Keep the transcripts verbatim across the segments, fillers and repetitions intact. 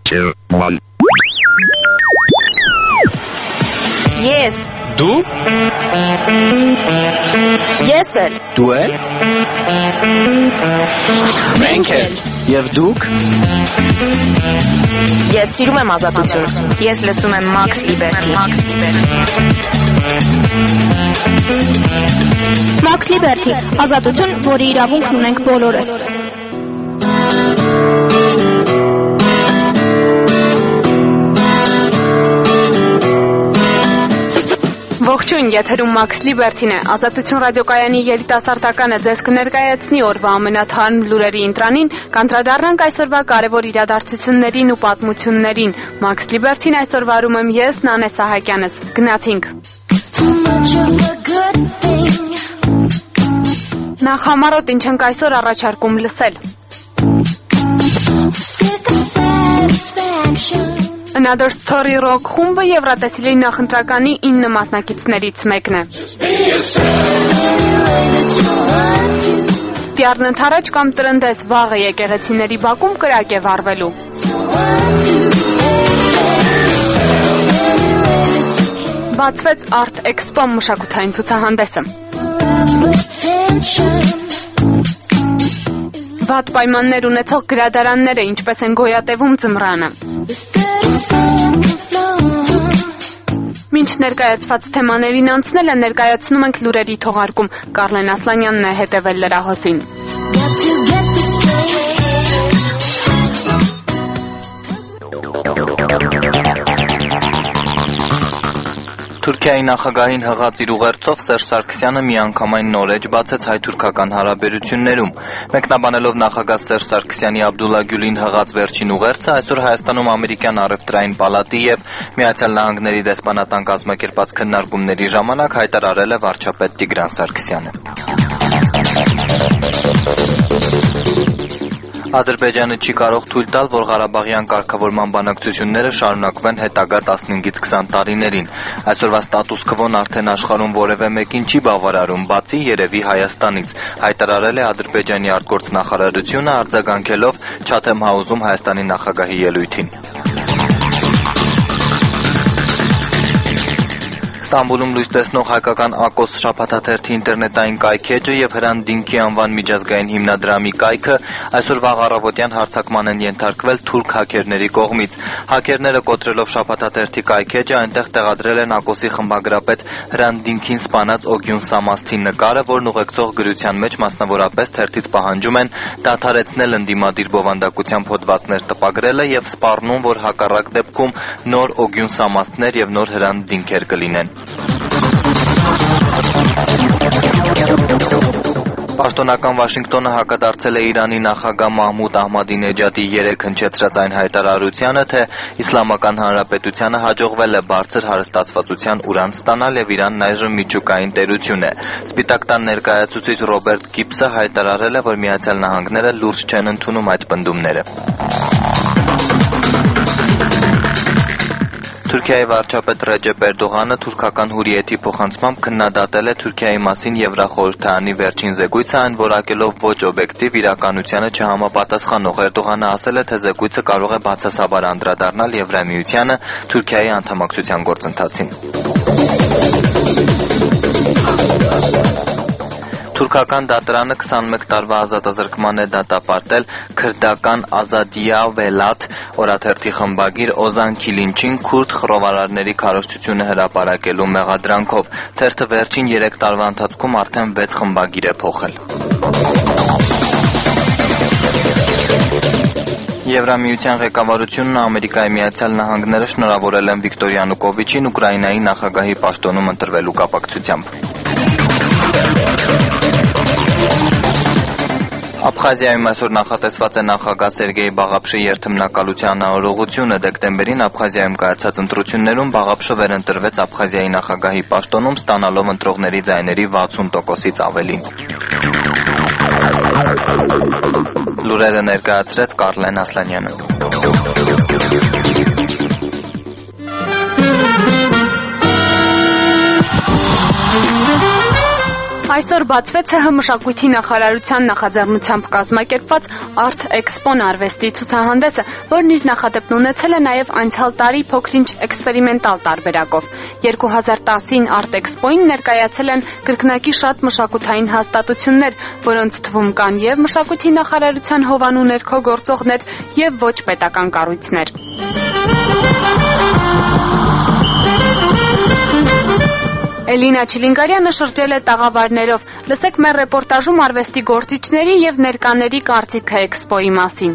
two, one. Yes. Դու? Ես էլ։ Դու էլ։ Մենք էլ։ Եվ դուք? Ես սիրում եմ ազատություն։ Ես լսում եմ Max Liberty։ Max Liberty։ Max Liberty, ազատություն, որի իրավունքն ունենք բոլորս։ Ողջույն, եթերում Max Liberty-ն է, Ազատություն ռադիոկայանի երիտասարդականը ձեզ կներկայացնի օրվա ամենաթարմ լուրերի ընտրանին, կանդրադառնանք այսօրվա կարևոր իրադարձություններին ու պատմություններին։ Max Liberty-ն այսօր վարում եմ ես, Նանե Սահակյանս։ Գնացինք։ Նախ համառոտ ինչ ենք այսօր առաջարկում լսել։ Another Story Rock խումբը Եվրատեսիլի նախընտրականի ինը մասնակիցներից մեկն է։ Տյառն ընթառաջ կամ տրնդես վաղը եկեղեցիների բակում կրակ է վառվելու։ Բացվեց Art Expo մշակութային ցուցահանդեսը։ Վատ պայմաններ ունեցող գրադարանները ինչպես են գոյատևում ձմռանը։ Մինչ ներկայացված թեմաներին անցնելը ներկայացնում ենք լուրերի թողարկում։ Կարլեն Ասլանյանն է հետևել լրահոսին։ Թուրքիայի նախագահին հղած իր ուղերձով Սերժ Սարգսյանը միանգամայն նոր էջ բացեց հայ-թուրքական հարաբերություններում։ Մեկնաբանելով նախագահ Սերժ Սարգսյանի Աբդուլլա Գյուլին հղած վերջին ուղերձը, այսօր Հայաստանում ամերիկյան առևտրային պալատի եւ Միացյալ Նահանգների դեսպանատան կազմակերպած քննարկումների ժամանակ հայտարարել է վարչապետ Տիգրան Սարգսյանը։ Ադրբեջանը չի կարող թույլ տալ, որ Ղարաբաղյան կարգավորման բանակցությունները շարունակվեն հետագա տասնհինգից քսան տարիներին։ Այսօրվա ստատուս քվոն արդեն աշխարհում որևէ մեկին չի բավարարում, բացի երևի Հայաստանից, հայտարարել է Ադրբեջանի արտգործնախարարությունը, արձագանքելով Չաթեմ Հաուզում Հայաստանի նախագահի ելույթին։ Ստամբուլում լույս տեսնող հայկական Ակոս շաբաթաթերթի ինտերնետային կայքեջը եւ Հրանտ Դինքի անվան միջազգային հիմնադրամի կայքը այսօր վաղ առավոտյան հարձակման են ենթարկվել թուրք հաքերների կողմից։ Հաքերները կոտրելով շաբաթաթերթի կայքեջը այնտեղ տեղադրել են Ակոսի խմբագրապետ Հրանտ Դինքին սպանած Օգյուն Սամասթի նկարը, որն ուղեկցող գրության մեջ մասնավորապես թերթից պահանջում են դադարեցնել ընդդիմադիր բովանդակությամբ հոդվածներ տպագրելը եւ սպառնում, որ հակառակ դեպքում նոր Օգյուն Սամասթներ եւ նոր Հրանտ Դինքեր կլինեն։ Պաշտոնական Վաշինգտոնը հակադարձել է Իրանի նախագահ Մահմուդ Ահմադինեջադի երեկ հնչեցրած այն հայտարարությանը, թե Իսլամական Հանրապետությանը հաջողվել է բարձր հարստացվածության ուրան ստանալ եւ Իրանն այժմ միջուկային տերություն է։ Սպիտակ տան ներկայացուցիչ Ռոբերտ Գիբսը հայտարարել է, որ Միացյալ Նահանգները լուրջ չեն ընդունում այդ պնդումները։ Թուրքիայի վարչապետ Ռեջեփ Էրդողանը թուրքական Հուրիեթի փոխանցմամբ քննադատել է Թուրքիայի մասին Եվրախորհրդարանի վերջին զեկույցը, այն որակելով ոչ օբյեկտիվ իրականությանը չհամապատասխանող։ Էրդողանը ասել է, թե զեկույցը կարող է բացասաբար անդրադառնալ Եվրամիությանը Թուրքիայի անդամակցության գործընթացին։ Թուրքական դատարանը քսանմեկ տարվա ազատազրկման է դատապարտել քրդական Ազադիա Վելաթ օրաթերթի խմբագիր Օզան Քիլինչին քուրդ խռովարարների քարոզչությունը հրապարակելու մեղադրանքով։ Թերթը վերջին երեք տարվա ընթացքում արդեն վեց խմբագիր է փոխել։ Եվրամիության ղեկավարությունն Ամերիկայի Միացյալ Նահանգները շնորհավորել են Վիկտոր Յանուկովիչին Ուկրաինայի նախագահի պաշտոնում ընտրվելու կապակցությամբ։ Աբխազիայում այսօր նախատեսված է նախագահ Սերգեյ Բաղապշի երթմնակալության օրողությունը։ Դեկտեմբերին Աբխազիայում կայացած ընտրություններում Բաղապշը վերընտրվեց Աբխազիայի նախագահի պաշտոնում, ստանալով ընտրողների ձայների վաթսուն տոկոսից ավելին։ Լուրերը ներկայացրեց Կարլեն Ասլանյանը։ Այսօր բացվեց ՀՀ մշակույթի նախարարության նախաձեռնությամբ կազմակերպված Art Expo-ն արվեստի ցուցահանդեսը, որն իր նախադեպն ունեցել է նաև անցյալ տարի փոքրինչ էքսպերիմենտալ տարբերակով։ երկու հազար տասին Art Expo-ին ներկայացել են կրկնակի շատ մշակութային հաստատություններ, որոնց թվում կան և մշակույթի նախարարության հովանու ներքո գործողներ և ոչ պետական կառույցներ։ Էլինա Չիլինգարյանը շրջել է տաղավարներով։ Լսեք մեր ռեպորտաժում արվեստի գործիչների և ներկաների կարծիքը էքսպոյի մասին։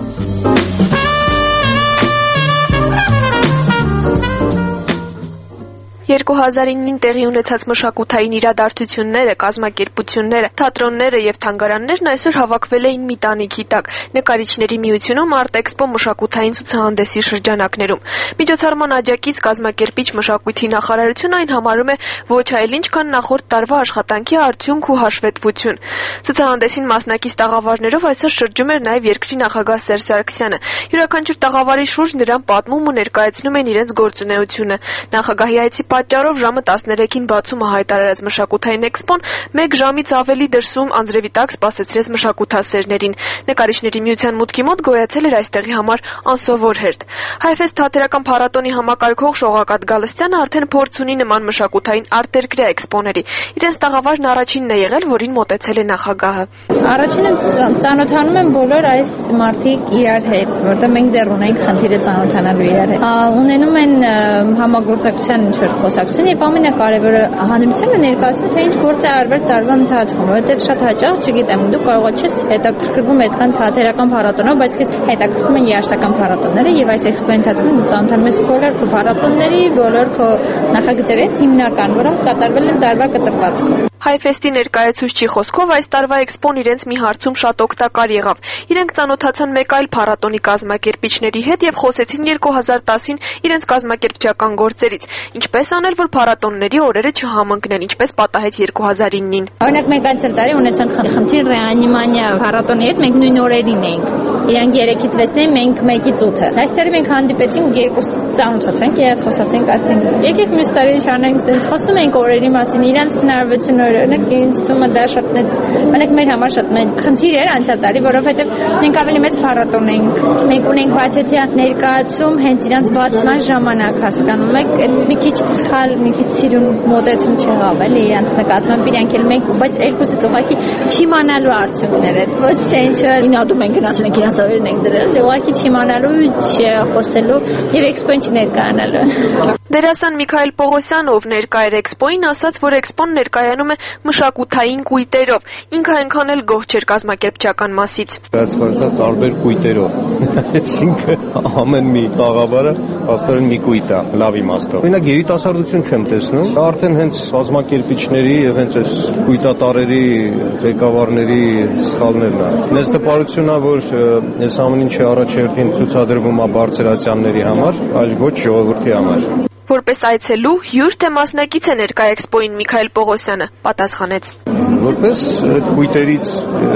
երկու հազար ինին տեղի ունեցած մշակութային իրադարձությունները, կազմակերպությունները, թատրոնները և թանգարաններն այսօր հավաքվել էին մի տանիքի տակ՝ Նկարիչների միությունում Art Expo մշակութային ցուցահանդեսի շրջանակներում։ Միջոցառման աջակից կազմակերպիչ մշակույթի նախարարությունը այն համարում է ոչ այլ ինչ, քան նախորդ տարվա աշխատանքի արդյունք ու հաշվետվություն։ Ցուցահանդեսին մասնակից տաղավարներով այսօր շրջում էր նաև երկրի նախագահ Սերժ Սարգսյանը։ Յուրաքանչյուր տաղավարի շուրջ նրան պատմում ու ներկայացնում են իրենց գործունեությունը։ Նախագահի այցի պատճառով ժամը տասներեքին բացումը հայտարարած մշակութային էքսպոն մեկ ժամից ավելի դրսում անձրևի տակ սպասեցրեց մշակութասերներին։ Նկարիչների միության մուտքի մոտ գոյացել էր այստեղի համար անսովոր հերթ։ Հայֆեստ թատերական փառատոնի համակարգող Շողակաթ Գալստյանը արդեն փորձ ունի նման մշակութային արտերկրյա էքսպոների։ Իրենց տաղավարն առաջինն է եղել, որին մոտեցել է նախագահը։ Առաջինը ծանոթանում են բոլոր այս մարդիկ իրար հետ, որտեղ մենք դեռ ունենք խնդիրը ծանոթանալու իրար հետ։ Ունենում են համագործակցության ինչ-որ խոսակցություն եւ ամենակարևորը հանրությանը ներկայացնում թե ինչ գործ է արվել տարվա ընթացքում, որովհետեւ շատ հաճախ, չգիտեմ, դու կարող ես հետաքրքրվում այդքան թատերական փառատոնով, բայց քեզ հետաքրքրում են երաժշտական փառատոնները եւ այս էքսպոյի ընթացքում դու ծանոթանում ես բոլոր քո փառատոնների, բոլոր քո նախագծերի հետ հիմնական, որոնք կատարվել են տարվա կտրվածքով։ Հայֆեստի ներկայացուցչի խոսքով այս տարվա էքսպոն իրենց մի հարցում շատ օգտակար եղավ։ Իրենք ծանոթացան մեկ այլ փառատոնի կազմակերպիչների հետ եւ խոսեցին երկու հազար տասին իրենց կազմակերպչական գործերից։ Ինչպես անել, որ փառատոնների օրերը չհամընկնեն, ինչպես պատահեց երկու հազար ինին։ Օրինակ մենք անցյալ տարի ունեցանք խնդիր Ռեանիմանիա փառատոնի հետ, մենք նույն օրերին էինք։ Իրանք երեքից վեցն էին, մենք մեկից ութը։ Այս տարի մենք հանդիպեցինք, երկուս ծանոթացանք, երբ խոսացինք, ասենք, եկեք մյուս տարի չանենք, sense խոսում ենք օրերի մասին, իրանց հնարավորությունները օրինակ ինձ թվում է դա շատ մեծ, մենակ մեր համար շատ մեծ խնդիր էր անցյալ տարի, որովհետև մենք ավելի մեծ փառատոն ենք։ Մենք ունենք բացեթիա ներկայացում հենց իրանց բացման ժամանակ, հասկանում եք, մի քիչ սխալ, մի քիչ սիրուն մոտեցում չեղավ էլի իրանց նկատմամբ, իրանք էլ մենք, բայց երկուսս ուղղակի չիմանալու արդյունքներ է, ոչ թե ինչը ինադում ենք գնացել ենք իրանց օրերն ենք դրել, ուղղակի չիմանալու, չխոսելու եւ էքսպոյին չներկայանալու։ Դերասան Միքայել Պողոսյանը, ով ներկա էր էքսպոյին, ասաց, որ էքսպոն ներկայանում է մշակութային կույտերով։ Ինքը այնքան էլ գոհ չէր կազմակերպչական մասից։ Կազմակերպված տարբեր կույտերով։ Այսինքն ամեն մի տաղավարը աստորեն մի կույտ է, լավ իմաստով։ Օրինակ երիտասարդություն չեմ տեսնում, արդեն հենց կազմակերպիչների եւ հենց այս կույտատարերի ղեկավարների սխալներն է։ Մեծ տպարություն է, որ այս ամեն ինչը առաջերտին ցուցադրվում է բարձրացյանների համար, այլ ոչ ժողովրդի համար։ Որպես այցելու հյուր թե մասնակից է ներկա էքսպոյին Միքայել Պողոսյանը պատասխանեց։ Որպես այդ կույտերից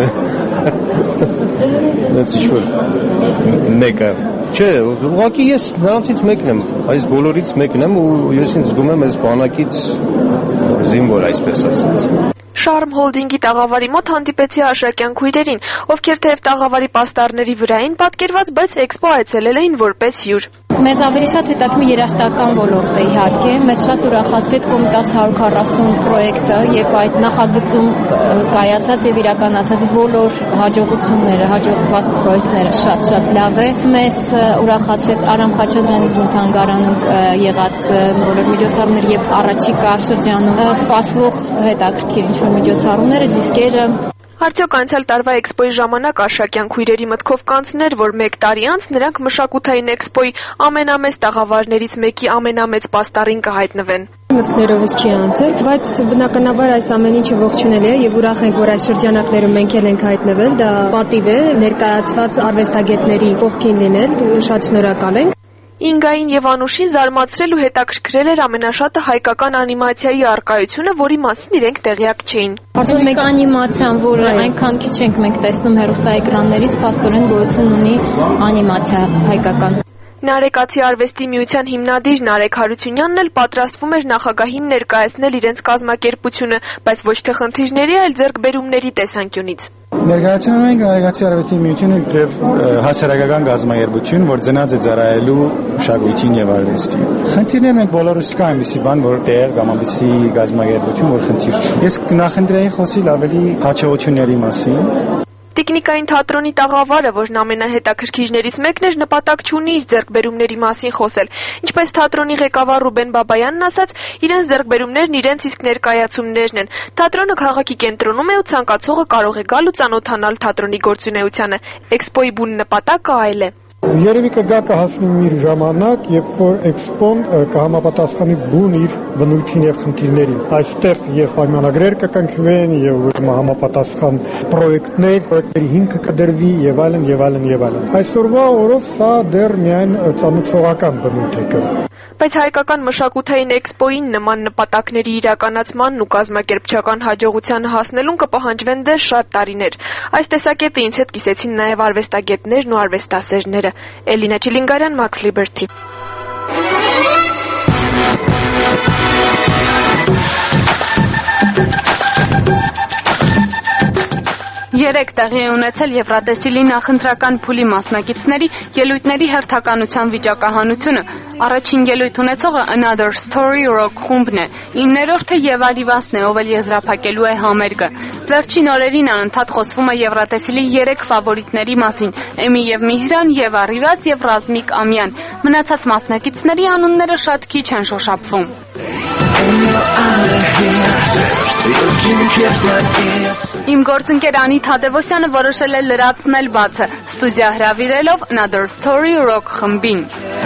մեծ ինչ-որ մեկը։ Չէ, ուղղակի ես նրանցից մեկն եմ, այս բոլորից մեկն եմ ու ես ինձ զգում եմ այս բանակից զինվոր, այսպես ասած։ Շարմ հոլդինգի տաղավարի մոտ հանդիպեցի Աշակյան քույրերին, ովքեր թեև տաղավարի պաստառների վրա էին պատկերված, բայց էքսպո այցելել էին որպես հյուր։ Մեզ ավելի շատ հետաքրքրում երաժշտական ոլորտը իհարկե, մեզ շատ ուրախացրեց Կոմիտաս հարյուր քառասուն պրոյեկտը եւ այդ նախագծում կայացած եւ իրականացած բոլոր հաջողությունները, հաջողված պրոյեկտները շատ-շատ լավ է։ Մեզ ուրախացրեց Արամ Խաչատրյանի գինթանգարանում եղած բոլոր միջոցառումները եւ առաջիկա շրջանում սպասվող հետաքրքիր ինչ-որ միջոցառումները, դիսկերը։ Արդյոք անցյալ տարվա էքսպոյի ժամանակ Աշակյան քույրերի մտքով կանցներ, որ մեկ տարի անց նրանք մշակութային էքսպոյի ամենամեծ տաղավարներից մեկի ամենամեծ պաստառին կհայտնվեն։ Մտքներովս չի անցել, բայց բնականաբար այս ամեն ինչը ողջունել է եւ ուրախ ենք, որ այս շրջանակներում մենք էլ ենք հայտնվել, դա պատիվ է ներկայացված արվեստագետների կողքին լինել, շատ շնորհակալ ենք։ Ինգային եւ Անուշին զարմացրել ու հետաքրքրել էր ամենաշատը հայկական անիմացիայի առկայությունը, որի մասին իրենք տեղյակ չէին։ Արդյոք մեկ անիմացիան, որը այնքան քիչ ենք մենք տեսնում հեռուստաէկրաններից, փաստորեն գոյություն ունի անիմացիա հայկական։ Նարեկացի արվեստի միության հիմնադիր Նարեկ Հարությունյանն էլ պատրաստվում էր նախագահին ներկայացնել իրենց կազմակերպությունը, բայց ոչ թե խնդիրների, այլ ձեռքբերումների տեսանկյունից։ Ներկայացնում ենք Նարեկացի արվեստի միությունը գրեվ հասարակական կազմակերպություն, որ ծնած է ծառայելու մշակույթին եւ արվեստին։ Խնդիրները մենք բոլորս կա այնպիսի բան, որ տեղ կամ այնպիսի կազմակերպություն, որ խնդիր չի։ Ես կնախընտրեի խոսել ավելի հաջողությունների մասին։ Տիկնիկային թատրոնի տաղավարը, որն ամենահետաքրքիրներից մեկն էր, նպատակ չունի իր ձեռքբերումների մասին խոսել։ Ինչպես թատրոնի ղեկավար Ռուբեն Բաբայանն ասաց, իրենց ձեռքբերումներն իրենց իսկ ներկայացումներն են։ Թատրոնը քաղաքի կենտրոնում է ու ցանկացողը կարող է գալ ու ծանոթանալ թատրոնի գործունեությանը։ Էքսպոյի բուն նպատակը այլ է։ Երևի կգա կհասնում իր ժամանակ, երբ որ էքսպոն կհամապատասխանի բուն իր բնույթին եւ խնդիրներին։ Այստեղ եւ պայմանագրեր կկնքվեն եւ համապատասխան պրոյեկտներ, պրոյեկտների հիմքը կդրվի եւ այլն եւ այլն եւ այլն։ Այսօրվա օրով սա դեռ միայն ծանոթողական բնույթ է։ Բայց հայկական մշակութային էքսպոյին նման նպատակների իրականացմանն ու կազմակերպչական հաջողությանը հասնելուն կպահանջվեն դեռ շատ տարիներ։ Այս տեսակետը ինձ հետ կիսեցին նաև արվեստագետներն ու արվեստասերները։ Էլինա Չիլինգարյան, Max Liberty։ Երեք տեղի է ունեցել Եվրատեսիլի նախընտրական փուլի մասնակիցների ելույթների հերթականության վիճակահանությունը։ Առաջին ելույթ ունեցողը Another Story Rock խումբն է։ Իններորդը Եվա Ռիվասն է, ով էլ եզրափակելու է համերգը։ Վերջին օրերին անընդհատ խոսվում է Եվրատեսիլի երեք ֆավորիտների մասին՝ Էմի եւ Միհրան, Եվա Ռիվաս եւ Ռազմիկ Ամյան։ Մնացած մասնակիցների անունները շատ քիչ են շոշափվում։ Իմ գործընկեր Անի Թադևոսյանը որոշել է լրացնել բացը, ստուդիա հրավիրելով Another Story Rock խմբին։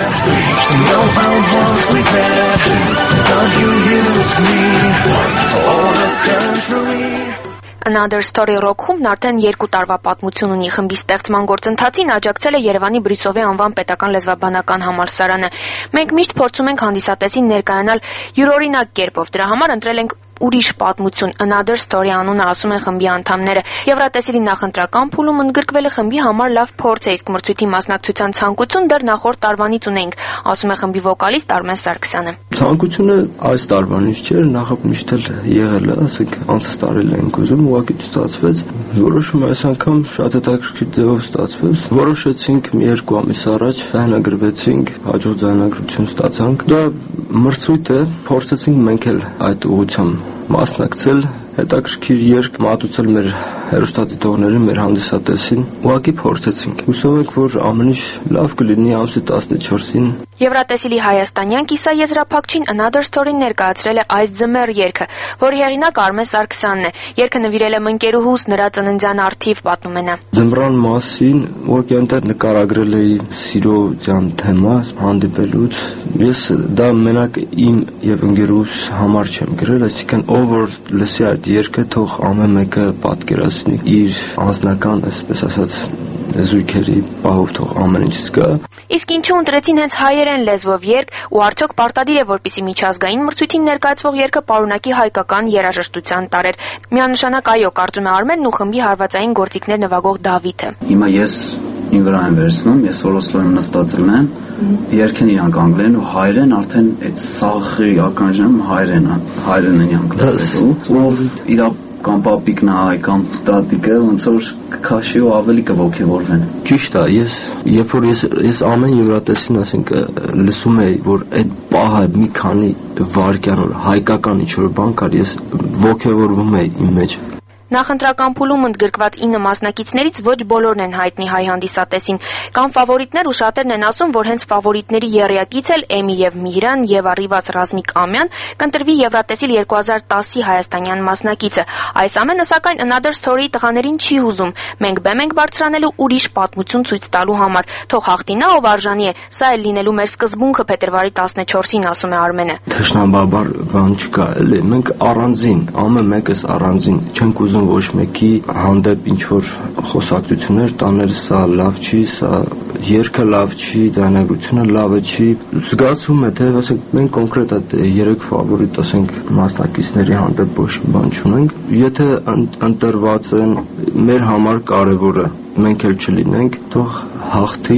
Another Story Rock խումբն արդեն երկու տարվա պատմություն ունի։ Խմբի ստեղծման գործընթացին աջակցել է Երևանի Բրիսովի անվան պետական լեզվաբանական համալսարանը։ Մենք միշտ փորձում ենք հանդիսատեսին ներկայանալ յուրօրինակ կերպով։ Դրա համար ընտրել ենք ուրիշ պատմություն, Another Story անունը, ասում են խմբի անդամները։ Եվրատեսիլի նախընտրական փուլում ընդգրկվել է խմբի համար լավ փորձ է, իսկ մրցույթի մասնակցության ցանկություն դեռ նախորդ տարվանից ունենք, ասում է խմբի վոկալիստ Արմեն Սարգսյանը։ Ցանկությունը այս տարվանից չէր, նախ միշտ էլ եղել է, ասենք անցած տարի ենք ուզում, ուղղակի ստացվեց, որոշումը այս անգամ շատ հետաքրքիր ձևով ստացվեց։ Որոշեցինք մի երկու ամիս առաջ, ձայնագրվեցինք, հաջող ձայնագրություն ստացանք։ Դա մրցույթ է, փորձեցինք մենք էլ այդ ուղղությամբ մասնակցել, հետաքրքիր երգ մատուցել մեր հեռուստադիտողներին, մեր հանդիսատեսին, ուղղակի փորձեցինք։ Հուսով ենք, որ ամեն ինչ լավ կլինի ամսի տասնչորսին։ Եվրատեսիլի հայաստանյան կիսաեզրափակչին Another Story-ն ներկայացրել է այս ձմեռ երգը, որի հեղինակ Արմեն Սարգսյանն է։ Երգը նվիրել եմ ընկերուհուս նրա ծննդյան առթիվ, պատմում է նա։ Ձմռան մասին ուղղակի այնտեղ նկարագրել էի սիրո ջան թեմա հանդիպելուց։ Ես դա մենակ իմ եւ ընկերուհուս համար չեմ գրել, այսինքն ով որ լսի այդ երգը, թող ամեն մեկը պատկերացնի իր անձնական, այսպես ասած, զույգերի պահով թող ամեն ինչ զգա։ Իսկ ինչու ընտրեցին հենց հայերեն լեզվով երգ ու արդյոք պարտադիր է, որպեսզի միջազգային մրցույթին ներկայացվող երգը պարունակի հայկական երաժշտության տարրեր։ Միանշանակ այո, կարծում է Արմենն ու խմբի հարվածային գործիքներ նվագող Դավիթը։ Հիմա ես ինձ վրա եմ վերցնում, ես Օլոսլոյում նստած եմ, երգեն իրանք անգլերեն ու հայերեն արդեն այդ սաղի ականջում հայերեն է, հայերեն են իրանք լսելու, ով իրա կամ պապիկն է, կամ տատիկը, ոնց որ կքաշի ու ավելի կողքեվորվեն։ Ճիշտ է, ես երբ որ ես ես ամեն Եվրատեսին, ասենք լսում էի, որ այդ պահը մի քանի վայրկյան որ հայկական ինչ-որ բան կար, ես ողքեվորվում էի իմ մեջ։ Նախընտրական փուլում ընդգրկված ինը մասնակիցներից ոչ բոլորն են հայտնի հայ հանդիսատեսին, կամ ֆավորիտներ ու շատերն են ասում, որ հենց ֆավորիտների եռյակից էլ Էմի եւ Միհրան եւ Ռիվաս Ռազմիկ Ամյան կընտրվի Եվրատեսիլ երկու հազար տասի հայաստանյան մասնակիցը։ Այս ամենը սակայն Another Story-ի տղաներին չի հուզում։ Մենք բեմ ենք բարձրանելու ուրիշ պատմություն ցույց տալու համար։ Թող հաղթի նա, ով արժանի է։ Սա էլ լինելու մեր սկզբունքը փետրվարի տասնչորսին, ասում է Արմենը։ Թշնամաբար բան չկա, էլի մենք առանձին, ամեն մեկս առանձին չենք ուզում ոչ մեկի հանդեպ ինչ որ խոսակցություններ տանել, սա լավ չի, սա երգը լավ չի, ձայնագրությունը լավը չի։ Զգացվում է, թե ասենք մենք կոնկրետ այդ երեք ֆավորիտ, ասենք մասնակիցների հանդեպ ոչ մի բան չունենք։ Եթե ընտրված են, մեր համար կարևորը մենք էլ չլինենք, թող հաղթի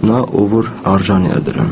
նա ով որ արժանի է դրան։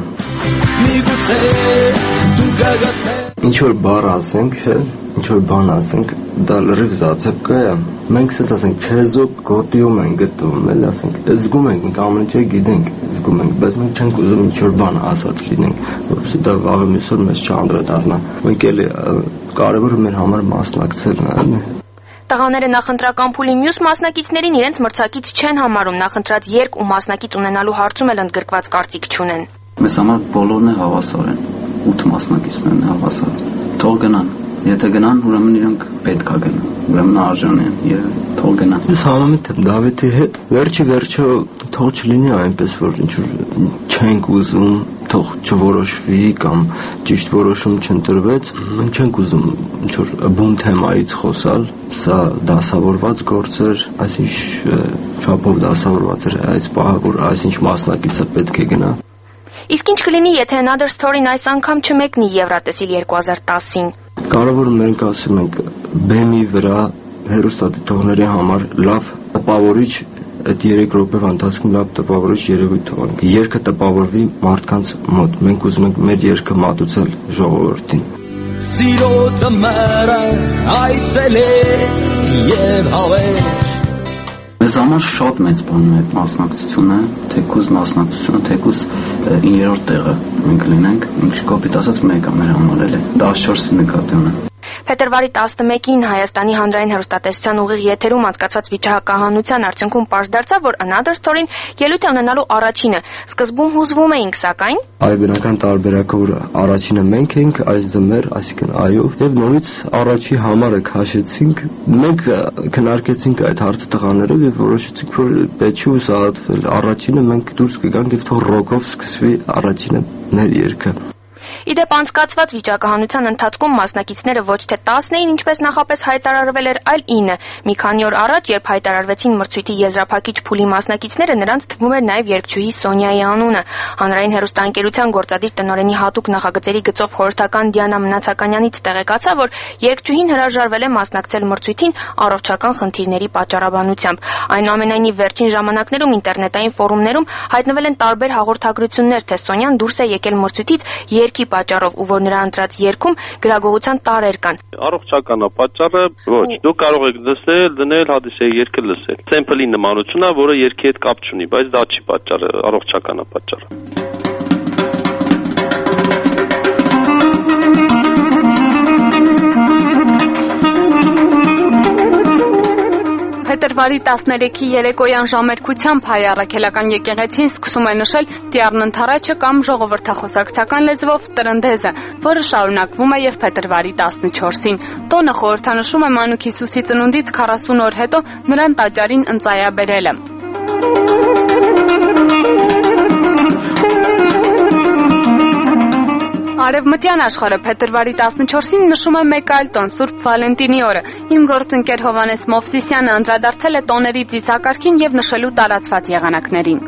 Ինչ որ բառ ասենք, չէ, ինչ որ բան ասենք, դա լրիվ զացեպկա է։ Մենք սա ասենք չեզոք գոտիում ենք գտնում, էլ ասենք, զգում ենք, մենք ամեն ինչ գիտենք, զգում ենք, բայց մենք չենք ուզում ինչ որ բան ասած լինենք, որովհետեւ դա վաղը միսօր մեզ չանդրադառնա։ Մենք էլի կարևորը մեր համար մասնակցելն է։ Տղաները նախընտրական փուլի մյուս մասնակիցներին իրենց մրցակից չեն համարում, նախընտրած երկ ու մասնակից ունենալու հարցում էլ ընդգրկված կարծիք չունեն։ Մեզ համար բոլորն է հավասար են, ութ մասնակիցներն են հավասար։ Թող գնան, եթե գնան, ուրեմն իրանք պետք է գնան, ուրեմն արժան են եւ թող գնան։ Ես համեմատ եմ Դավիթի հետ, վերջի վերջո թող չլինի այնպես, որ ինչ որ չենք ուզում, թող չորոշվի կամ ճիշտ որոշում չընտրվեց, մենք չենք ուզում ինչ որ բուն թեմայից խոսալ, սա դասավորված գործ էր, այսինչ չափով դասավորված էր այս պահը, որ այսինչ մասնակիցը պետք է գնա։ Իսկ ինչ կլինի, եթե Another Story-ն այս անգամ չմեկնի Եվրատեսիլ երկու հազար տասին։ Կարևորը մենք ասում ենք բեմի վրա հեռուստադիտողների համար լավ տպավորիչ այդ երեք րոպեվա ընթացքում լավ տպավորիչ երևույթ թողանք։ Երգը տպավորվի մարդկանց մոտ։ Մենք ուզում ենք մեր երգը մատուցել ժողովրդին։ Սիրո ծմերը այցելեց եւ հավեր։ Մեզ համար շատ մեծ բան է այդ մասնակցությունը, թեկուզ մասնակցությունը, թեկուզ իններորդ տեղը մենք լինենք, ինչ կոպիտ ասած մեկը մեր համար էլ է, տասնչորսի նկատի ունեմ։ Փետրվարի տասնմեկին Հայաստանի հանրային հեռուստատեսության ուղիղ եթերում անցկացված վիճահականության արդյունքում պարզ դարձավ, որ Another Story-ն ելույթ է ունենալու առաջինը։ Սկզբում հուզվում էինք, սակայն Այբերական տարբերակը, որ առաջինը մենք ենք, այս ձմեռ, այսինքն այո, եւ նորից առաջի համարը քաշեցինք, մենք քննարկեցինք այդ հարցը տղաներով եւ որոշեցինք, որ պետք չի ուսահատվել։ Առաջինը մենք դուրս կգանք եւ թող ռոքով սկսվի առաջինը մեր երգը։ Իդեպ անցկացված վիճակահանության ընթացքում մասնակիցները ոչ թե տասն էին, ինչպես նախապես հայտարարվել էր, այլ ինը։ Մի քանի օր առաջ, երբ հայտարարվեցին մրցույթի եզրափակիչ փուլի մասնակիցները, նրանց թվում էր նաև երգչուհի Սոնյայի անունը։ Հանրային հեռուստաընկերության գործադիր տնօրենի հատուկ նախագծերի գծով խորհրդական Դիանա Մնացականյանից տեղեկացա, որ երգչուհին հրաժարվել է մասնակցել մրցույթին առողջական խնդիրների պատճառաբանությամբ։ Այնուամենայնիվ, վերջին ժամանակներում ինտերնետային ֆորումներում հայտնվել են տարբեր հաղորդագրություններ, թե Սոնյան դուրս է եկել մրցույթից երգի պատճառով ու որ նրա ընտրած երգում գրագողության տարրեր կան։ Առողջական պատճառը ոչ, դուք կարող եք լսել, դնել, հադիսե երգը լսել։ Սեմպլի նմանություն է, որը երգի հետ կապ չունի, բայց դա չի պատճառը, առողջական պատճառը։ Փետրվարի տասներեքի երեկոյան ժամերկությամբ Հայ առաքելական եկեղեցին սկսում է նշել Տիառն ընթառաջը կամ ժողովրդախոսակցական լեզվով տրնդեզը, որը շարունակվում է եւ փետրվարի տասնչորսին։ Տոնը խորհրդանշում է Մանուկ Հիսուսի ծնունդից քառասուն օր հետո նրան տաճարին ընծայաբերելը։ Արևմտյան աշխարհը փետրվարի տասնչորսին նշում է մեկ այլ տոն՝ Սուրբ Վալենտինի օրը։ Իմ գործընկեր Հովհաննես Մովսիսյանը անդրադարձել է տոների ծիսակարգին եւ նշելու տարածված եղանակներին։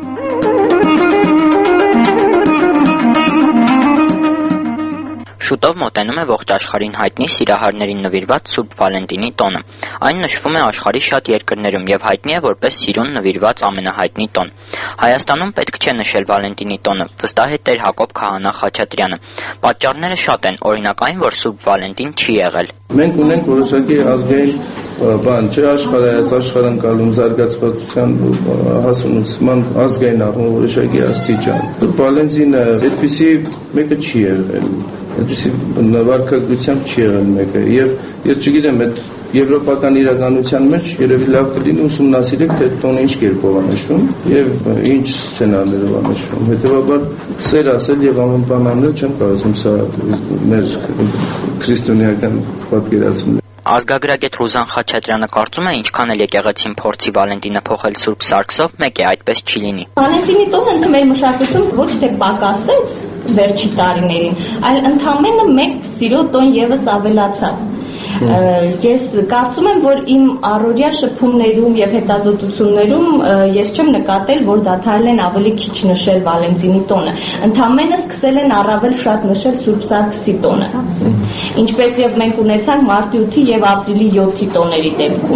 Շուտով մոտենում է ողջ աշխարհին հայտնի սիրահարներին նվիրված Սուրբ Վալենտինի տոնը։ Այն նշվում է աշխարհի շատ երկրներում եւ հայտնի է որպես սիրուն նվիրված ամենահայտնի տոն։ Հայաստանում պետք չէ նշել Վալենտինի տոնը, վստահ է Տեր Հակոբ Քահանա Խաչատրյանը։ Պատճառները շատ են, օրինակ այն, որ Սուրբ Վալենտին չի եղել։ Մենք ունենք որոշակի ազգային բան, չէ, աշխարհայաց աշխարհընկալում զարգացվածության հասունացման ազգային առումով որոշակի աստիճան։ Սուրբ Վալենտինը այդպիսի մեկը չի եղել, այդպիսի նվարկագրությամբ չի եղել մեկը, եւ ես չգիտեմ, այդ եվրոպական իրականության մեջ երևի լավ կլինի ուսումնասիրեք, թե տոնը ինչ կերպով է նշվում եւ ինչ սցենարներով է նշվում։ Հետեւաբար սեր ասել եւ ամենբանանել չեմ կարծում, սա մեր քրիստոնեական պատկերացումն է։ Ազգագրագետ Ռուզան Խաչատրյանը կարծում է, ինչքան էլ եկեղեցին փորձի Վալենտինը փոխել Սուրբ Սարգսով, մեկ է այդպես չի լինի։ Վալենտինի տոնը մեր մշակույթում ոչ թե պակասեց վերջի տարիներին, այլ ընդամենը մեկ սիրո տոն եւս ավելացավ։ Ես կարծում եմ, որ իմ առօրյա շփումներում եւ հետազոտություններում ես չեմ նկատել, որ դադարել են ավելի քիչ նշել Վալենտինի տոնը։ Ընդամենը սկսել են առավել շատ նշել Սուրբ Սարգսի տոնը։ Ինչպես եւ մենք ունեցանք մարտի ութի եւ ապրիլի յոթի տոների դեպքում։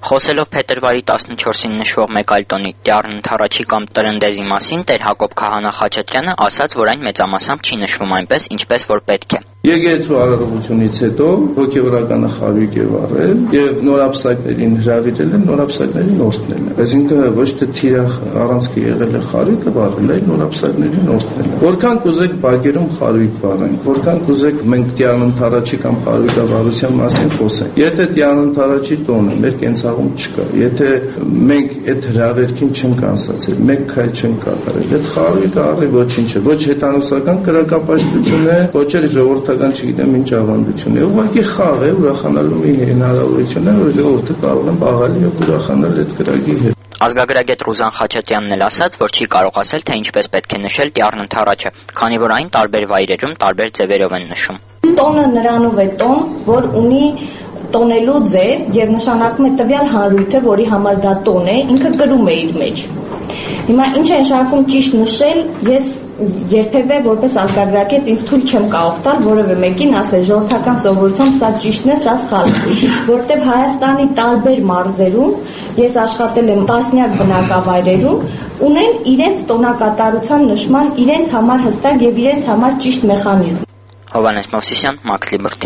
Խոսելով փետրվարի տասնչորսին նշվող մեկ այլ տոնի Տյառն Ընդառաջի կամ Տրնդեզի մասին, Տեր Հակոբ Քահանա Խաչատրյանը ասաց, որ այն մեծամասամբ չի նշվում այնպես, ինչպես որ պետք է։ Եկեղեցու արարողությունից հետո հոգևորականը խարույկ է վառել եւ նորապսակներին հրավիրել են, նորապսակներին օրհնել են։ Այսինքն ոչ թե թիրախ առանցքը եղել է խարույկը վառել, այլ նորապսակներին օրհնել են։ Որքան կուզեք բակերում խարույկ վառենք, որքան կուզեք մենք Տյառն Ընդառաջի կամ խարույկավառության մասին խոսենք։ Եթե Տյառն Ընդառաջի տոնը մեր կենցաղում չկա, եթե մենք այդ հրավերքին չենք անցացել, մեկ քայլ չենք կատարել, այդ խարույկը առի ոչինչ է, ոչ հեթանոսական կրակապաշտություն է, ոչ էլ ժողովրդական չգիտեմ ինչ ավանդություն է, ուղղակի խաղ է, ուրախանալու մի հնարավորություն է, որ ժողովուրդը կարող են բաղալ եւ ուրախանալ այդ կրակի հետ։ Ազգագրագետ Ռուզան Խաչատրյանն էլ ասաց, որ չի կարող ասել, թե ինչպես պետք է նշել Տյառն Ընդառաջը, քանի որ այն տարբեր վայրերում տարբեր ձևերով են նշում։ Տոնը նրանով է տոն, որ ունի տոնելու ձև եւ նշանակում է տվյալ հանրույթը, որի համար դա տոն է, ինքը կրում է իր մեջ։ Հիմա ինչ է նշանակում ճիշտ նշել, ես երբևէ որպես ազգագրագետ ինձ թույլ չեմ կարող տալ որևէ մեկին ասել ժողովրդական սովորությամբ սա ճիշտն է, սա սխալ է, որտեղ Հայաստանի տարբեր մարզերում ես աշխատել եմ տասնյակ բնակավայրերում, ունեն իրենց տոնակատարության նշման իրենց համար հստակ եւ իրենց համար ճիշտ մեխանիզմ։ Հովհաննես Մովսիսյան, Մաքս Լիբերտի։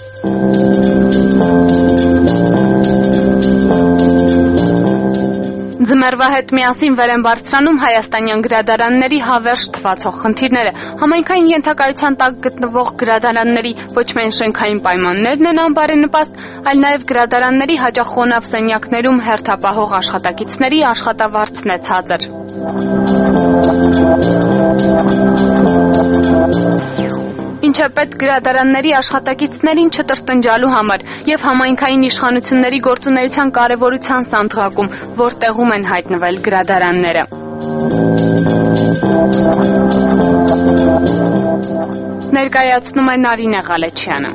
Ձմեռվա հետ միասին վեր են բարձրանում հայաստանյան գրադարանների հավերժ թվացող խնդիրները։ Համայնքային ենթակայության տակ գտնվող գրադարանների ոչ միայն շենքային պայմաններն են անբարենպաստ, այլ նաև գրադարանների հաճախ խոնավ սենյակներում հերթապահող աշխատակիցների աշխատավարձն է ցածր։ Ինչ է պետք գրադարանների աշխատակիցներին չտրտնջալու համար եւ համայնքային իշխանությունների գործունեության կարեւորության սանդղակում, որտեղում են հայտնվել գրադարանները։ Ներկայացնում է Նարինե Ղալեչյանը։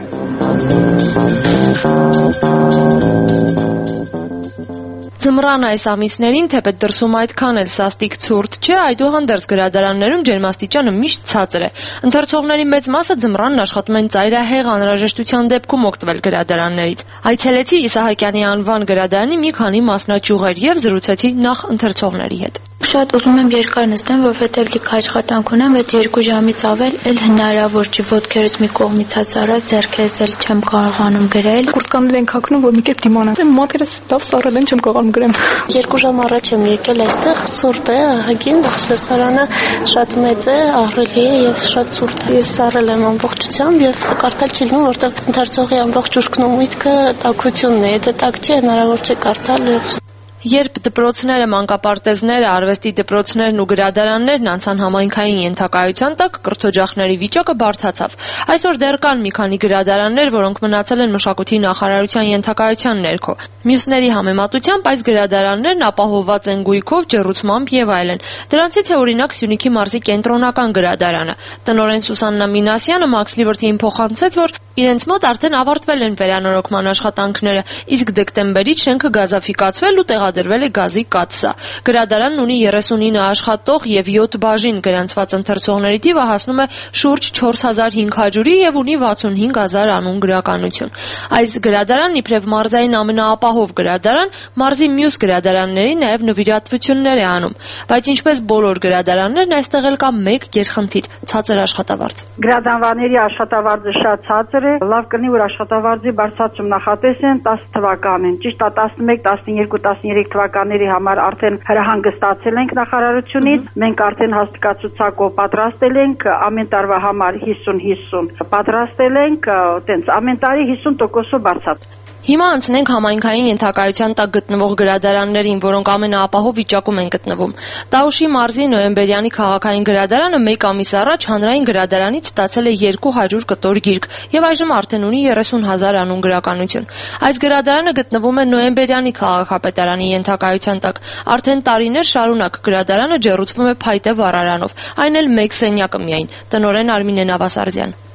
Ձմռան այս ամիսներին, թեպետ դրսում այդքան էլ սաստիկ ցուրտ չէ, այդուհանդերձ գրադարաններում ջերմաստիճանը միշտ ցածր է։ Ընթերցողների մեծ մասը ձմռանն աշխատում են ծայրահեղ անհրաժեշտության դեպքում օգտվել գրադարաններից։ Այցելեցի Իսահակյանի անվան գրադարանի մի քանի մասնաճյուղեր եւ զրուցեցի նախ ընթերցողների հետ։ Շատ ուզում եմ երկար նստեմ, որովհետև լիք աշխատանք ունեմ, այդ երկու ժամից ավել էլ հնարավոր չի, ոտքերս մի կողմից հացարած, ձեռքերս էլ չեմ կարողանում գրել։ Կուրտկաններ ենք հագնում, որ մի կերպ դիմանան։ Մատերս լավ սառել են, չեմ կարողանում գրեմ։ Երկու ժամ առաջ եմ եկել այստեղ, ցուրտ է, ահագին, լսարանը շատ մեծ է, ահռելի է եւ շատ ցուրտ է։ Ես սառել եմ ամբողջությամբ եւ կարդալ չի լինում, որտեղ ընթերցողի ամբողջ ուշքն ու միտքը տաքությունն է, եթե տաք չի, հնարավոր չէ կարդալ եւ Երբ դպրոցները, մանկապարտեզները, արվեստի դպրոցներն ու գրադարաններն անցան համայնքային ենթակայության տակ, կրթօջախների վիճակը բարդացավ։ Այսօր դեռ կան մի քանի գրադարաններ, որոնք մնացել են մշակույթի նախարարության ենթակայության ներքո։ Մյուսների համեմատությամբ այս գրադարաններն ապահովված են գույքով, ջեռուցմամբ եւ այլն։ Դրանցից է օրինակ Սյունիքի մարզի կենտրոնական գրադարանը։ Տնօրեն Սուսաննա Մինասյանը Մաքս Լիբերտիին փոխանցեց, որ իրենց մոտ արդեն ավարտվել են վերանորոգման աշխատանքները, իսկ դեկտեմբերից շենքը գազաֆիկացվել ու տեղադրվել է գազի կաթսա։ Գրադարանն ունի երեսունինը աշխատող եւ յոթ բաժին, գրանցված ընթերցողների թիվը հասնում է շուրջ չորս հազար հինգ հարյուրի եւ ունի վաթսունհինգ հազար անուն գրականություն։ Այս գրադարանն իբրև մարզային ամենաապահով գրադարան, մարզի մյուս գրադարանների նաեւ նվիրատվություններ է անում, բայց ինչպես բոլոր գրադարաններն, այստեղ էլ կա մեկ գերխնդիր՝ ցածր աշխատավարձ։ Գրադարանների աշխատավարձը շատ ցածր է, լավ կնի որ աշխատավարձի բարձրացում նախատեսեն տասը թվականին, ճիշտ է տասնմեկ, տասնյոթ, տասներեք թվականների համար արդեն հրահանգստացել ենք նախարարությունից, մենք արդեն հաստատակցուցակով պատրաստել ենք ամեն տարվա համար հիսուն հիսուն պատրաստել ենք, տենց ամեն տարի հիսուն տոկոսով բարձրացում։ Հիմա անցնենք համայնքային ենթակայության տակ գտնվող գրադարաններին, որոնք ամենաապահով վիճակում են գտնվում։ Տաուշի մարզի Նոյեմբերյանի քաղաքային գրադարանը մեկ ամիս առաջ հանրային գրադարանից ստացել է երկու հարյուր կտոր գիրք եւ այժմ արդեն ունի երեսուն հազար անուն գրականություն։ Այս գրադարանը գտնվում է Նոյեմբերյանի քաղաքապետարանի ենթակայության տակ։ Արդեն տարիներ շարունակ գրադարանը ջեռուցվում է փայտե վառարանով, այն էլ մեկ սենյակը միայն։ Տնօրեն Արմինե Նավասարդյան։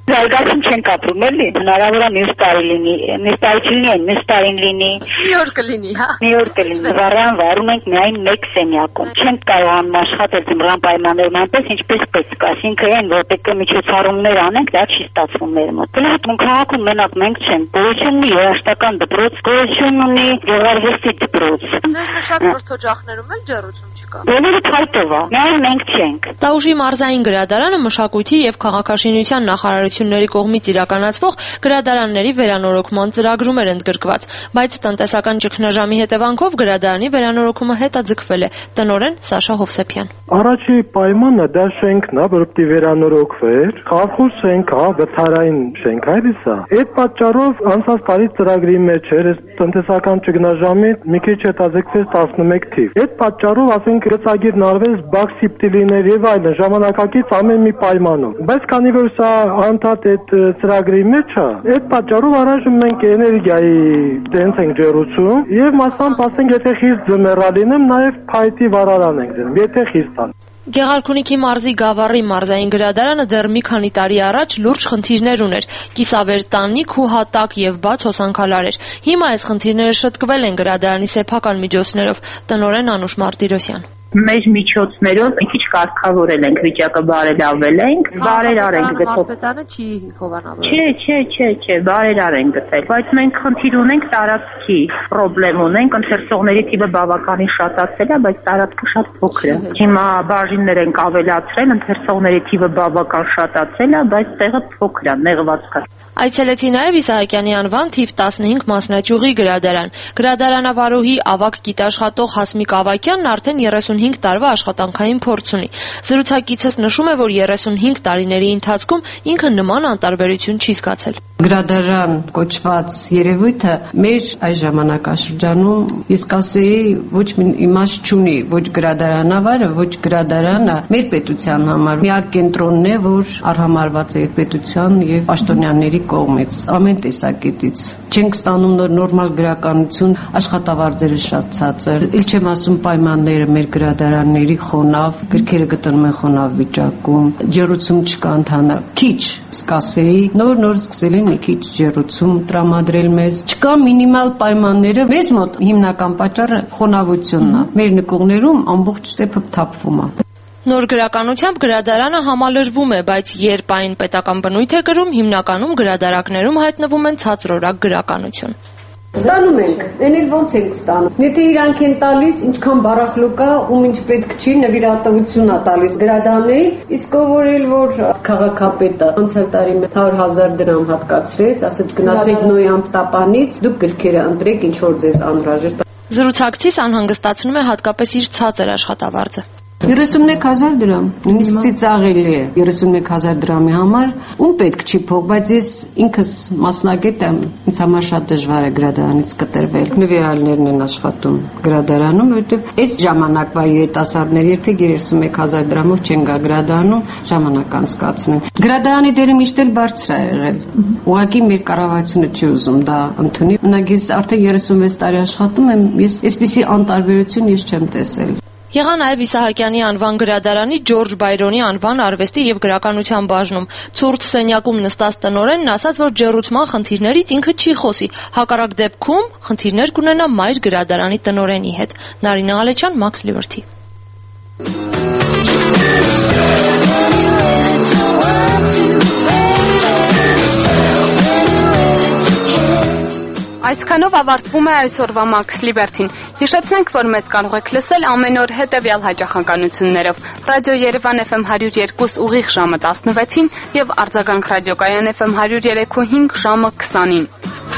Զարգացում չեն կապրում էլի, հնարավոր է մյուս տարի լինի, մյուս տարի չլինի, մյուս տարին լինի։ Մի օր կլինի, հա։ Մի օր կլինի, վառան վարում ենք միայն մեկ սենյակում։ Չենք կարողանում աշխատել ձմռան պայմաններում այնպես, ինչպես պետք է, այսինքն այն, որ պետք է միջոցառումներ անենք, դա չի ստացվում մեր մոտ։ Գլխում քաղաքում մենակ մենք չենք, Գորիսյունն ունի երաժշտական դպրոց, Գորիսյունն ունի գեղարվեստի դպրոց։ Ձեր նշած վրթոջախներում էլ ջեռուցում չկա։ Բոլորը փայտով է, միայն մենք չենք։ Տաուժի մարզային գրադարանը մշակույթի եւ քաղաքաշինության նախարարությունների կողմից իրականացվող գրադարանների վերանորոգման ծրագրում էր ընդգրկված, բայց տնտեսական ճգնաժամի հետևանքով գրադարանի վերանորոգումը հետաձգվել է։ Տնօրեն Սաշա Հովսեփյան։ Առաջի պայմանը դա շենքն է, որ պետք է վերանորոգվեր, խարխուլ շենք է, վթարային շենք այդպես է։ Այդ պատճառով անցած տարի ծրագրի մեջ էր տնտեսական ճգնաժամի մի քիչ հետաձգվեց տասնմեկ թիվ։ Այդ պատճառով ասենք գծագիրն արվեց բաքսիպտիլիներ եւ այլն ժամանակակից ամեն մի պայմանում։ Բայց քանի որ սա անդադ այդ ծրագրի մեջ է, այդ պատճառով առայժմ մենք էներգիայի դենց ենք ջերուցում եւ մասամբ ասենք եթե խիստ ձմեռա լինեմ նաեւ փայտի վարարան ենք դնում, եթե խիստ է։ Գեղարքունիքի մարզի Գավառի մարզային գրադարանը դեռ մի քանի տարի առաջ լուրջ խնդիրներ ուներ՝ կիսավեր տանիք ու հատակ եւ բաց հոսանքալար էր։ Հիմա այս խնդիրները շտկվել են գրադարանի սեփական միջոցներով։ Տնօրեն Անուշ Մարտիրոսյան։ Մեր միջոցներով մի քիչ կարգավորել ենք վիճակը, բարելավել ենք, բարերար ենք գտել։ Մարզպետանը չի հովանավորել։ Չէ, չէ, չէ, չէ, բարերար ենք գտել, բայց մենք խնդիր ունենք տարածքի, խնդրեմ ունենք, ընթերցողների թիվը բավականին շատացել է, բայց տարածքը շատ փոքր է։ Հիմա բաժիններ ենք ավելացրել, ընթերցողների թիվը բավական շատացել է, բայց տեղը փոքր է, նեղվածք է։ Այցելեցի նաև Իսահակյանի անվան թիվ տասնհինգ մասնաճյուղի գրադարան։ Գրադարանավարուհի ավագ գիտաշխատող Հասմիկ Ավագյանն արդեն երեսունհինգ տարվա աշխատանքային փորձ ունի։ Զրուցակիցս նշում է, որ երեսունհինգ տարիների ընթացքում ինքը նման անտարբերություն չի զգացել։ Գրադարան կոչված երևույթը մեր այս ժամանակաշրջանում ես կասեի ոչ մի իմաստ չունի, ոչ գրադարանավարը, ոչ գրադարանը մեր պետության համար միակ կենտրոնն է, որ արհամարված է պետության եւ պաշտոնյաների կողմից ամեն տեսակետից։ Չենք ստանում նորմալ գրականություն, աշխատավարձերը շատ ցածր, ել չեմ ասում պայմանները մեր գրադարանների խոնավ, գրքերը գտնվում են խոնավ վիճակում, ջերուցում չկա ընդհանուր, քիչ սկսեի, նոր-նոր սկսել են մի քիչ ջերուցում տրամադրել մեզ, չկա մինիմալ պայմանները, մեզ մոտ հիմնական պատճառը խոնավությունն է, մեր նկողներում ամբողջ ստեփը թափվում է։ Նոր գրականությամբ գրադարանը համալրվում է, բայց երբ այն պետական բնույթ է կրում, հիմնականում գրադարակներում հայտնվում են ցածրորակ գրականություն։ Ստանում ենք, այն էլ ոնց ենք ստանում։ Եթե իրանք են տալիս, ինչքան բարախլու կա, ում ինչ պետք չի, նվիրատվություն է տալիս գրադանի, իսկ ով որ էլ որ քաղաքապետը անցյալ տարի հարյուր հազար դրամ հատկացրեց, ասեց գնացեք Նոյամբ տապանից, դուք գրքերը ընտրեք, ինչ որ ձեզ անհրաժեշտ։ Զրուցակցիս անհանգստացնում է հատկապես իր ցածր աշխատավարձը։ երեսունմեկ հազար դրամ, նույնիսկ ծիծաղելի է երեսունմեկ հազար դրամի համար, ում պետք չի փող, բայց ես ինքս մասնագետ եմ, ինձ համար շատ դժվար է գրադարանից կտրվել։ Նվիրալներն են աշխատում գրադարանում, որովհետև այս ժամանակվա երիտասարդները երբեք երեսունմեկ հազար դրամով չեն գա գրադարանում ժամանակ անցկացնեն։ Գրադարանի դերը միշտ էլ բարձր է եղել։ Ուղղակի մեր կառավարությունը չի ուզում դա ընդունի։ Մենակ ես արդեն երեսունվեց տարի աշխատում եմ, ես այսպիսի անտարբերություն ես չեմ տեսել։ Եղա նաև Իսահակյանի անվան գրադարանի Ջորջ Բայրոնի անվան արվեստի եւ գրականության բաժնում։ Ցուրտ սենյակում նստած տնօրենն ասաց, որ ջեռուցման խնդիրներից ինքը չի խոսի։ Հակառակ դեպքում խնդիրներ կունենա մայր գրադարանի տնօրենի հետ։ Նարինե Ալեչյան, Max Liberty։ Այսքանով ավարտվում է այսօրվա Max Liberty-ն։ Հիշեցնենք, որ մեզ կարող եք լսել ամեն օր հետևյալ հաճախականություններով. Ռադիո Երևան Էֆ Էմ հարյուր երկու ուղիղ ժամը տասնվեցին եւ արձագանք ռադիոկայան Էֆ Էմ հարյուր երեք ու հինգ ժամը քսանին։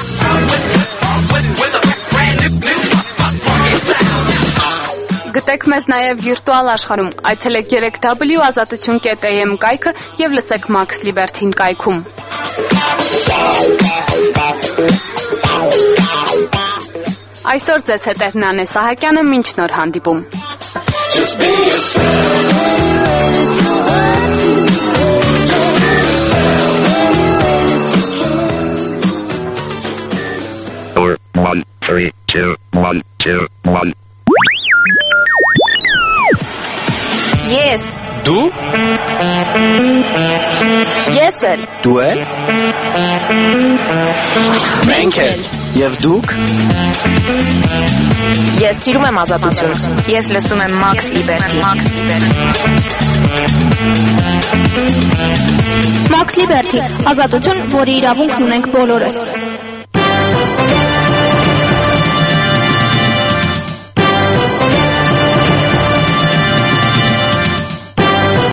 Գտեք մեզ նաև վիրտուալ աշխարհում։ Այցելեք երեք w ազատություն կետ a m կայքը եւ լսեք Max Liberty-ն կայքում։ Այսօր ձեզ հետ էր Նանե Սահակյանը, մինչ նոր հանդիպում։ One, three, two, one, two, one. Yes. Դու Ես էլ։ Դու էլ։ Մենք էլ։ Եվ դուք։ Ես սիրում եմ ազատություն։ Ես լսում եմ Max Liberty։ Max Liberty, ազատություն, որի իրավունքն ունենք բոլորս։